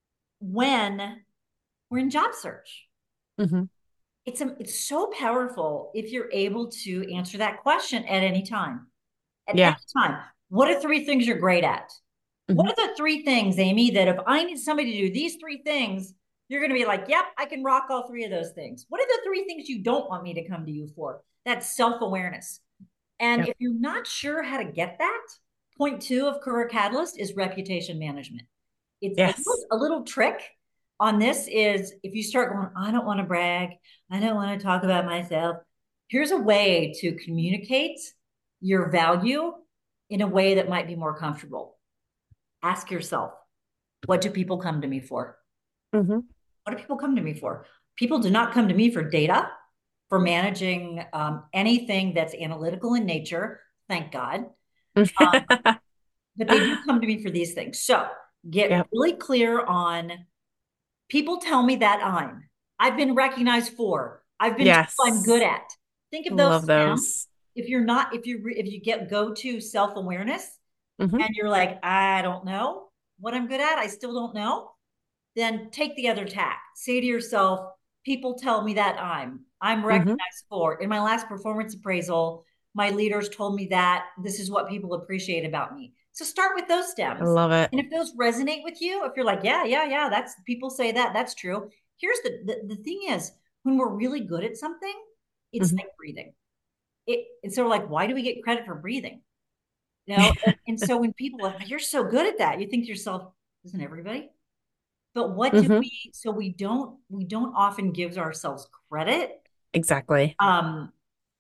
when we're in job search? Mm-hmm. It's a, it's so powerful if you're able to answer that question at any time. At any Yeah. time. What are three things you're great at? What Mm-hmm. are the three things, Amy, that if I need somebody to do these three things, you're going to be like, yep, I can rock all three of those things? What are the three things you don't want me to come to you for? That's self awareness. And Yep. if you're not sure how to get that, point two of Career Catalyst is reputation management. It's a little, Yes. a little trick on this is if you start going, I don't want to brag, I don't want to talk about myself. Here's a way to communicate your value in a way that might be more comfortable. Ask yourself, What do people come to me for? Hmm. What do people come to me for? People do not come to me for data, for managing um, anything that's analytical in nature. Thank God. Um, but they do come to me for these things. So get Yep. really clear on people tell me that I'm. I've been recognized for. I've been told I'm good Yes. at. Think of those Love stems. those. If you're not, if you if you get go to self awareness Hmm. and you're like, I don't know what I'm good at, I still don't know, then take the other tack. Say to yourself, people tell me that I'm. I'm Hmm. recognized for. In my last performance appraisal, my leaders told me that this is what people appreciate about me. So start with those I stems. love it. And if those resonate with you, if you're like, yeah, yeah, yeah, that's people say that, that's true. Here's the the, the thing is when we're really good at something, it's Hmm. like breathing. It and so like, why do we get credit for breathing? You know, and, and so when people are, you're so good at that, you think to yourself, isn't everybody? But what do Hmm. we, so we don't, we don't often give ourselves credit Exactly. um,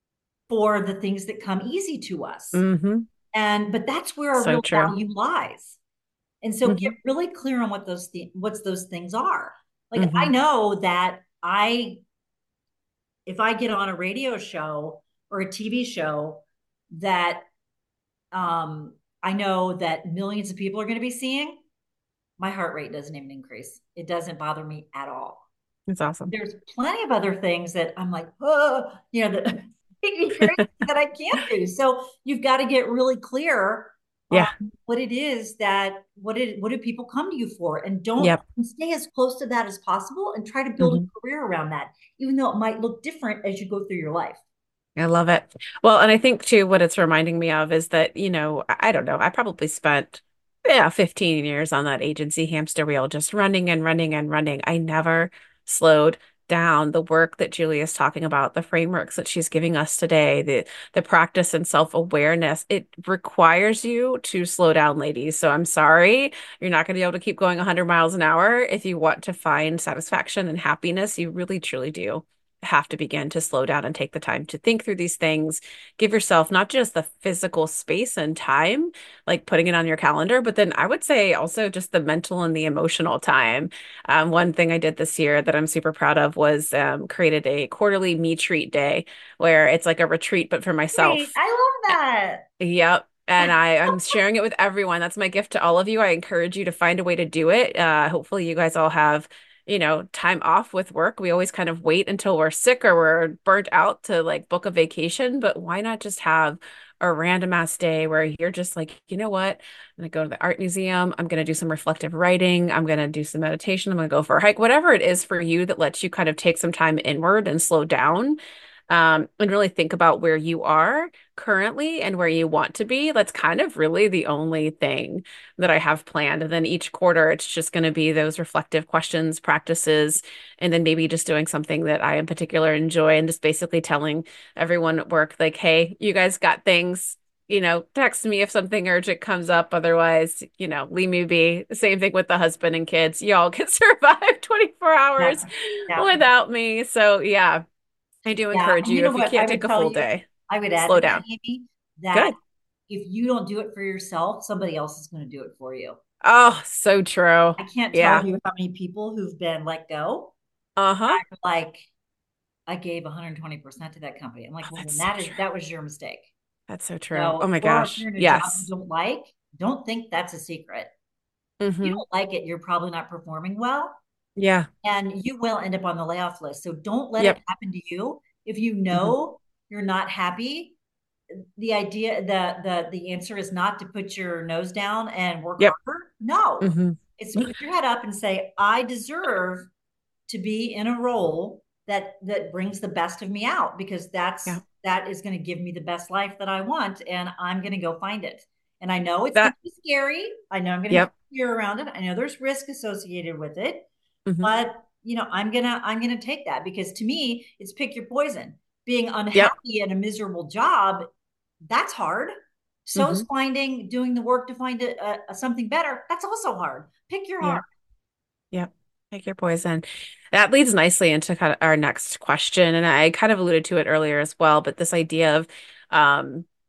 for the things that come easy to us. Hmm. And, but that's where our So real true. value lies. And so get Hmm. really clear on what those, th- what's those things are. Like I Hmm. know that I, if I get on a radio show or a T V show that um, I know that millions of people are going to be seeing, my heart rate doesn't even increase. It doesn't bother me at all. It's awesome. There's plenty of other things that I'm like, oh, you know, that make me crazy that I can't do. So you've got to get really clear on Yeah. what it is that what it what do people come to you for, and don't Yep. and stay as close to that as possible, and try to build Hmm. a career around that, even though it might look different as you go through your life. I love it. Well, and I think too, what it's reminding me of is that, you know, I I don't know, I probably spent, yeah, fifteen years on that agency hamster wheel, just running and running and running. I never slowed down. The work that Julie is talking about, the frameworks that she's giving us today, the the practice and self-awareness, it requires you to slow down, ladies. So I'm sorry, you're not going to be able to keep going one hundred miles an hour. If you want to find satisfaction and happiness, you really truly do have to begin to slow down and take the time to think through these things. Give yourself not just the physical space and time, like putting it on your calendar, but then I would say also just the mental and the emotional time. Um, one thing I did this year that I'm super proud of was um, created a quarterly me treat day where it's like a retreat, but for Great. myself. I love that. Yep. And I, I'm sharing it with everyone. That's my gift to all of you. I encourage you to find a way to do it. Uh, hopefully, you guys all have, you know, time off with work. We always kind of wait until we're sick or we're burnt out to like book a vacation. But why not just have a random ass day where you're just like, you know what? I'm going to go to the art museum. I'm going to do some reflective writing. I'm going to do some meditation. I'm going to go for a hike, whatever it is for you that lets you kind of take some time inward and slow down. Um, and really think about where you are currently and where you want to be. That's kind of really the only thing that I have planned. And then each quarter, it's just going to be those reflective questions, practices, and then maybe just doing something that I in particular enjoy and just basically telling everyone at work, like, hey, you guys got things. You know, text me if something urgent comes up. Otherwise, you know, leave me be. Same thing with the husband and kids. Y'all can survive twenty-four Yeah. hours Yeah. without me. So, yeah, I do Yeah. encourage And you you know if you what I can't would take a tell full you? day, I would add slow to that, down. Amy, that Good. if you don't do it for yourself, somebody else is going to do it for you. Oh, so true. I can't tell Yeah. you how many people who've been let go. Uh-huh. I'm like, I gave one hundred twenty percent to that company. I'm like, Oh, well, that's then so that is true. that was your mistake. That's so true. So Oh if my you're, if you're gosh. in a job you Yes. don't like, don't think that's a secret. If you Mm-hmm. don't like it, you're probably not performing well, Yeah. and you will end up on the layoff list. So don't let it Yep. happen to you. If you Mm-hmm. know you're not happy, the idea the the the answer is not to put your nose down and work Yep. harder. No. Mm-hmm. It's put your head up and say, I deserve to be in a role that that brings the best of me out, because that's Yeah. that is going to give me the best life that I want, and I'm going to go find it. And I know it's going That. to be scary. I know I'm going to have Yep. fear around it. I know there's risk associated with it, Mm-hmm. but you know, I'm going to I'm going to take that, because to me, it's pick your poison. Being Yep. unhappy in a miserable job, that's hard. So is Mm-hmm. finding doing the work to find a, a, something better. That's also hard. Pick your heart. Yep. Yep. Take your poison. That leads nicely into kind of our next question. And I kind of alluded to it earlier as well, but this idea of um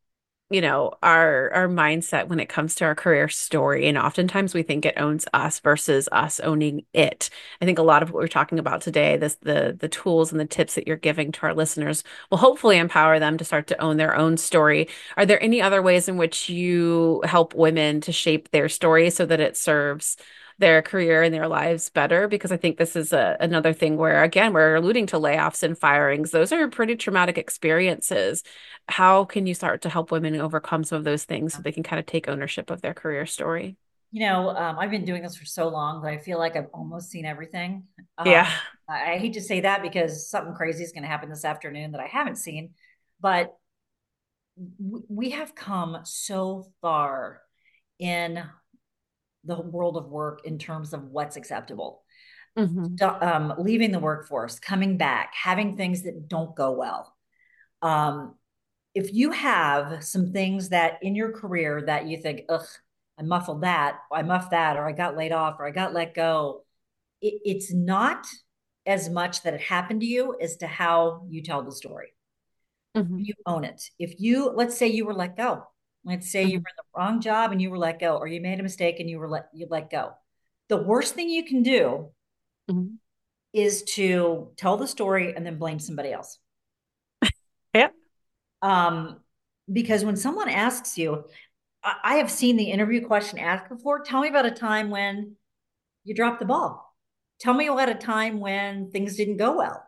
you know, our our mindset when it comes to our career story. And oftentimes we think it owns us versus us owning it. I think a lot of what we're talking about today, this the the tools and the tips that you're giving to our listeners will hopefully empower them to start to own their own story. Are there any other ways in which you help women to shape their story so that it serves their career and their lives better? Because I think this is a, another thing where, again, we're alluding to layoffs and firings. Those are pretty traumatic experiences. How can you start to help women overcome some of those things so they can kind of take ownership of their career story? You know, um, I've been doing this for so long that I feel like I've almost seen everything. Um, Yeah. I, I hate to say that because something crazy is going to happen this afternoon that I haven't seen, but w- we have come so far in the world of work in terms of what's acceptable. Hmm. So, um, leaving the workforce, coming back, having things that don't go well. Um, if you have some things that in your career that you think, ugh, I muffled that, I muffed that, or I got laid off, or I got let go, it, it's not as much that it happened to you as to how you tell the story. Hmm. You own it. If you, let's say you were let go, let's say you Hmm. were in the wrong job and you were let go, or you made a mistake and you were let you let go. The worst thing you can do Hmm. is to tell the story and then blame somebody else. Yeah. Um, because when someone asks you, I, I have seen the interview question asked before. Tell me about a time when you dropped the ball. Tell me about a time when things didn't go well.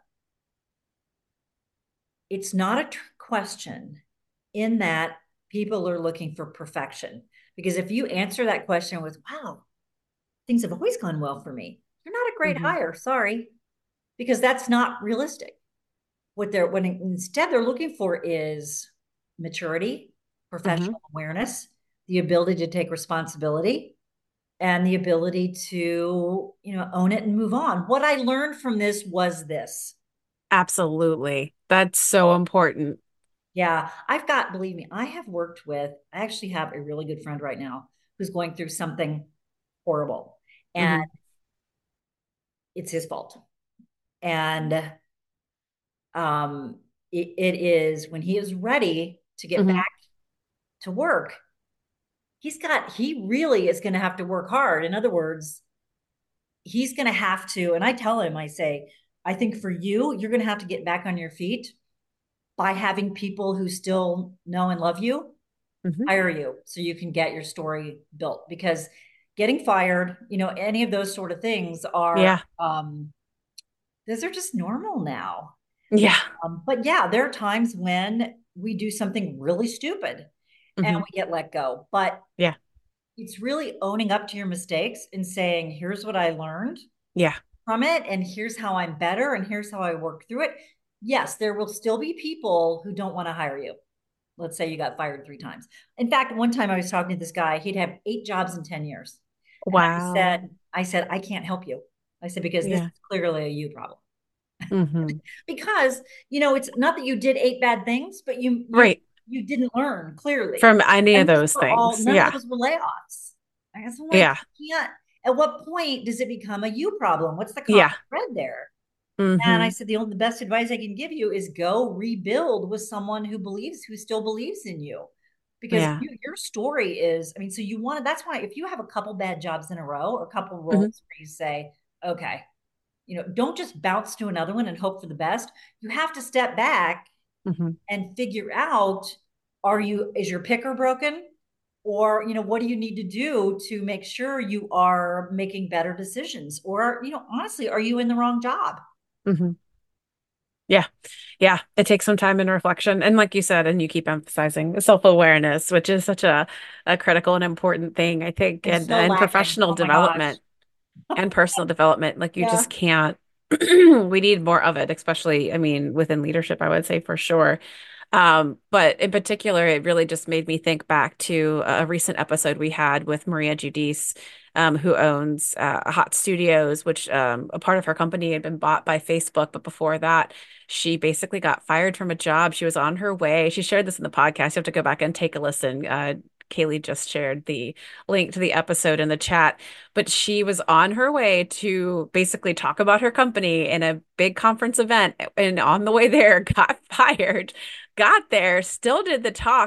It's not a tr- question in that people are looking for perfection. Because if you answer that question with, wow, things have always gone well for me, you're not a great Hmm. hire. Sorry. Because that's not realistic. What they're, what instead they're looking for is maturity, Hmm. professional awareness, the ability to take responsibility, and the ability to, you know, own it and move on. What I learned from this was this. Absolutely. That's so important. Yeah, I've got, believe me, I have worked with, I actually have a really good friend right now who's going through something horrible, and Hmm. it's his fault. And um, it, it is when he is ready to get Hmm. back to work, he's got, he really is going to have to work hard. In other words, he's going to have to, and I tell him, I say, I think for you, you're going to have to get back on your feet by having people who still know and love you Hmm. hire you so you can get your story built, because getting fired, you know, any of those sort of things are, Yeah. um, those are just normal now. Yeah. Um, but yeah, there are times when we do something really stupid and Hmm. we get let go. But Yeah. it's really owning up to your mistakes and saying, here's what I learned Yeah. from it, and here's how I'm better, and here's how I work through it. Yes, there will still be people who don't want to hire you. Let's say you got fired three times. In fact, one time I was talking to this guy, he'd have eight jobs in ten years. And I Wow. said, I said, I can't help you. I said, because this is Yeah. clearly a you problem. Hmm. Because, you know, it's not that you did eight bad things, but you you Right. you didn't learn clearly. From any of And those those were all, things. none of Yeah. those were layoffs. I guess I'm like, Yeah. you can't, at what point does it become a you problem? What's the common Yeah. thread there? And I Hmm. said, the only the best advice I can give you is go rebuild with someone who believes, who still believes in you. Because Yeah. you, your story is, I mean, so you want to, that's why if you have a couple bad jobs in a row or a couple roles Hmm. where you say, okay, you know, don't just bounce to another one and hope for the best. You have to step back Hmm. and figure out, are you, is your picker broken? Or, you know, what do you need to do to make sure you are making better decisions? Or, you know, honestly, are you in the wrong job? Hmm. Yeah. Yeah. It takes some time and reflection. And like you said, and you keep emphasizing self-awareness, which is such a, a critical and important thing, I think, And and, so and lacking. professional Oh my gosh. development and personal development. Like you Yeah. just can't, we need more of it, especially, I mean, within leadership, I would say for sure. Um, but in particular, it really just made me think back to a recent episode we had with Maria Giudice, um, who owns uh, Hot Studios, which um, a part of her company had been bought by Facebook. But before that, she basically got fired from a job. She was on her way. She shared this in the podcast. You have to go back and take a listen. Uh, Kaylee just shared the link to the episode in the chat, but she was on her way to basically talk about her company in a big conference event, and on the way there got fired, got there, still did the talk,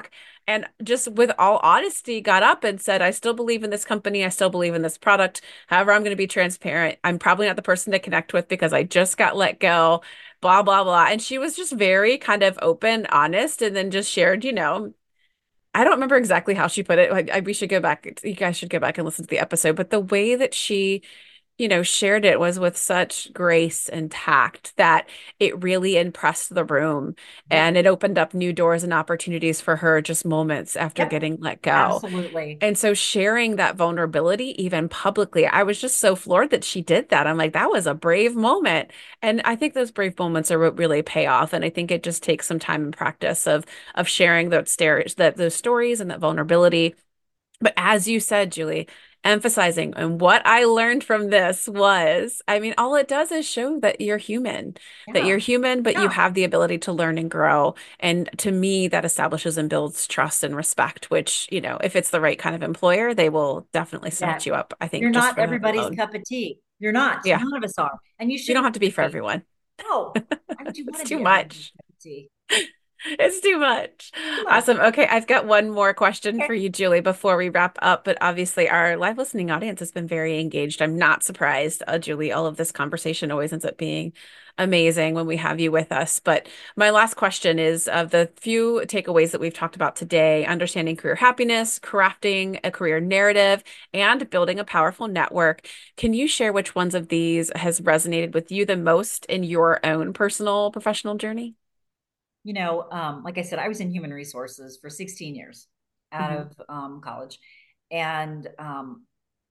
and just with all honesty got up and said, I still believe in this company. I still believe in this product. However, I'm going to be transparent. I'm probably not the person to connect with because I just got let go, blah, blah, blah. And she was just very kind of open, honest, and then just shared, you know, I don't remember exactly how she put it. Like, I, we should go back. You guys should go back and listen to the episode. But the way that she you know, shared it was with such grace and tact that it really impressed the room Yep. and it opened up new doors and opportunities for her just moments after Yep. getting let go. Absolutely. And so sharing that vulnerability even publicly, I was just so floored that she did that. I'm like, that was a brave moment. And I think those brave moments are what really pay off. And I think it just takes some time and practice of of sharing those stories, that those stories and that vulnerability. But as you said, Julie, emphasizing and what I learned from this was, I mean, all it does is show that you're human, that Yeah. you're human, but you Yeah. have the ability to learn and grow. And to me, that establishes and builds trust and respect, which, you know, if it's the right kind of employer, they will definitely set you Exactly. up, I You're think, just not for that everybody's alone. cup of tea. You're not. Yeah. None of us are. And you You don't shouldn't have to be for be. everyone. No. Why would you want It's to too be everybody's much. cup of tea? It's too much. Too much. Awesome. Okay, I've got one more question Okay. for you, Julie, before we wrap up. But obviously, our live listening audience has been very engaged. I'm not surprised, uh, Julie. All of this conversation always ends up being amazing when we have you with us. But my last question is of the few takeaways that we've talked about today, understanding career happiness, crafting a career narrative, and building a powerful network. Can you share which ones of these has resonated with you the most in your own personal professional journey? You know, um, like I said, I was in human resources for sixteen years out Mhm. of um, college. And um,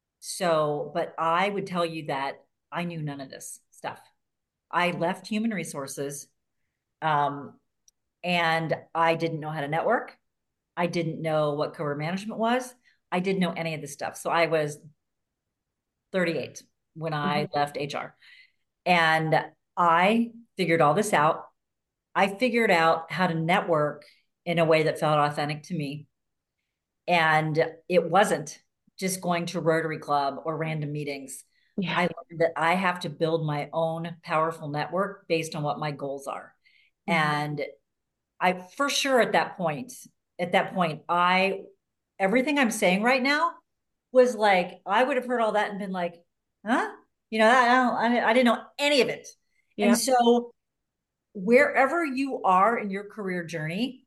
so, but I would tell you that I knew none of this stuff. I left human resources um, and I didn't know how to network. I didn't know what career management was. I didn't know any of this stuff. So I was thirty-eight when I Mhm. left H R. And I figured all this out. I figured out how to network in a way that felt authentic to me. And it wasn't just going to Rotary Club or random meetings. Yeah. I learned that I have to build my own powerful network based on what my goals are. Mhm. And I, for sure, at that point, at that point, I, everything I'm saying right now was like, I would have heard all that and been like, huh? You know, I, don't, I, I didn't know any of it. And Yeah. so, wherever you are in your career journey,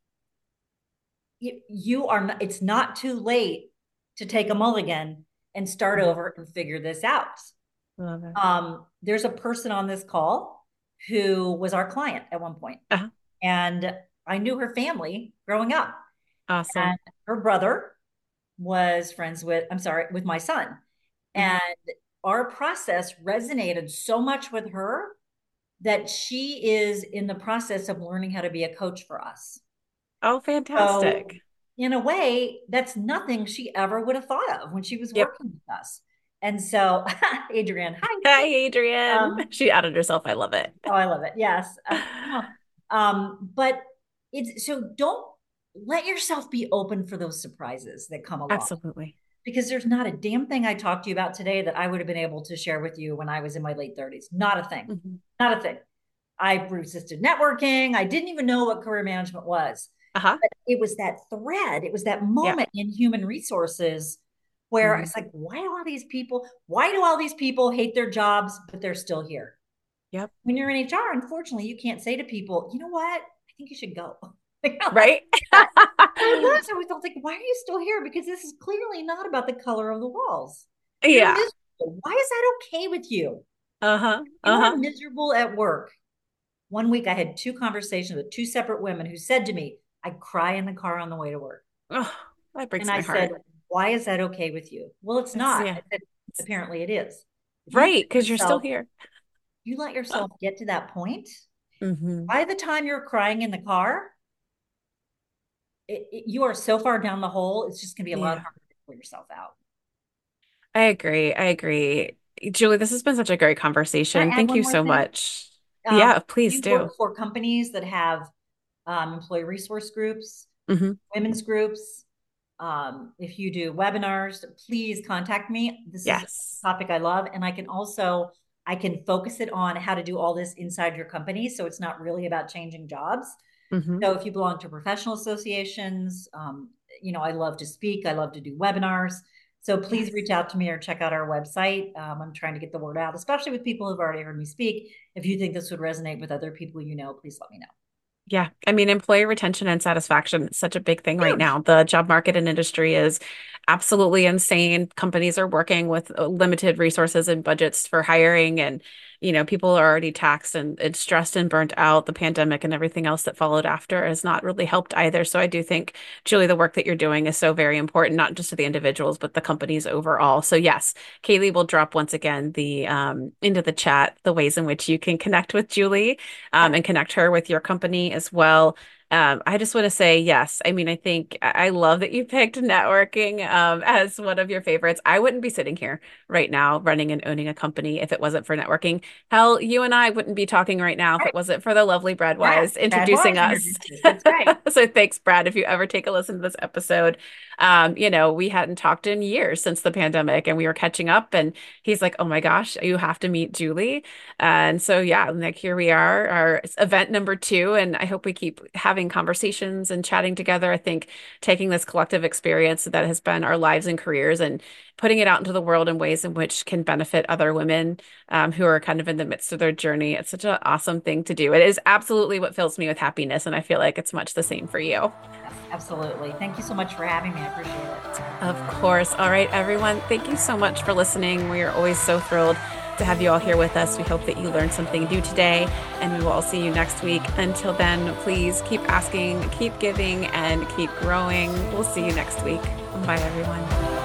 you, you are not, it's not too late to take a mulligan and start Mhm. over and figure this out. Love it. Um, there's a person on this call who was our client at one point, Uh-huh. and I knew her family growing up, Awesome. and her brother was friends with, I'm sorry, with my son. Mhm. And our process resonated so much with her that she is in the process of learning how to be a coach for us. Oh, So, fantastic. in a way, that's nothing she ever would have thought of when she was Yep. working with us. And so, Adrienne, hi. Hi, Adrian. Um, She outed herself. I love it. oh, I love it. Yes. Uh, no. Um, but it's so don't let yourself be open for those surprises that come along Absolutely. because there's not a damn thing I talked to you about today that I would have been able to share with you when I was in my late thirties. Not a thing. Mhm. Not a thing. I resisted networking. I didn't even know what career management was. Uh-huh. But it was that thread, it was that Yeah. moment in human resources where Mhm. it's like, why do all these people, why do all these people hate their jobs, but they're still here? Yep. When you're in H R, unfortunately, you can't say to people, you know what? I think you should go. Like, I Right? that. I was always don't think, why are you still here? Because this is clearly not about the color of the walls. You're Yeah. miserable. Why is that okay with you? Uh-huh. You are Uh-huh. miserable at work. One week I had two conversations with two separate women who said to me, I cry in the car on the way to work. Oh, that And breaks I my said, heart. why is that okay with you? Well, it's It's not. yeah. I said, It's, apparently it is. If you let right, because you're still yourself, here. you let yourself get to that point, Hmm. by the time you're crying in the car, it, it, you are so far down the hole, it's just going to be a lot Yeah. harder to pull yourself out. I agree. I agree. Julie, this has been such a great Can conversation. I add Thank one you more so thing? much. Um, Yeah, please you work do. for companies that have um, employee resource groups, Hmm. women's groups. Um, if you do webinars, please contact me. This is Yes. a topic I love, and I can also I can focus it on how to do all this inside your company, so it's not really about changing jobs. Hmm. So if you belong to professional associations, um, you know, I love to speak. I love to do webinars. So please Yes. reach out to me or check out our website. Um, I'm trying to get the word out, especially with people who've already heard me speak. If you think this would resonate with other people you know, please let me know. Yeah. I mean, employee retention and satisfaction is such a big thing right Huge. now. The job market and industry is absolutely insane. Companies are working with uh, limited resources and budgets for hiring, and, you know, people are already taxed and, and stressed and burnt out. The pandemic and everything else that followed after has not really helped either. So I do think, Julie, the work that you're doing is so very important, not just to the individuals, but the companies overall. So yes, Kaylee will drop once again the um, into the chat the ways in which you can connect with Julie um, and connect her with your company as well. Um, I just want to say yes. I mean, I think I I love that you picked networking um, as one of your favorites. I wouldn't be sitting here right now running and owning a company if it wasn't for networking. Hell, you and I wouldn't be talking right now if it wasn't for the lovely Yeah, Bradwise Brad introducing Wise us. introduced us. That's right. So thanks, Brad. If you ever take a listen to this episode, um, you know, we hadn't talked in years since the pandemic and we were catching up, and he's like, "Oh my gosh, you have to meet Julie." And so, yeah, like here we are, our event number two. And I hope we keep having conversations and chatting together. I think taking this collective experience that has been our lives and careers and putting it out into the world in ways in which can benefit other women um, who are kind of in the midst of their journey. It's such an awesome thing to do. It is absolutely what fills me with happiness. And I feel like it's much the same for you. Yes, absolutely. Thank you so much for having me. I appreciate it. Of course. All right, everyone. Thank you so much for listening. We are always so thrilled to have you all here with us. We hope that you learned something new today, and we will all see you next week. Until then, please keep asking, keep giving, and keep growing. We'll see you next week. Bye, everyone.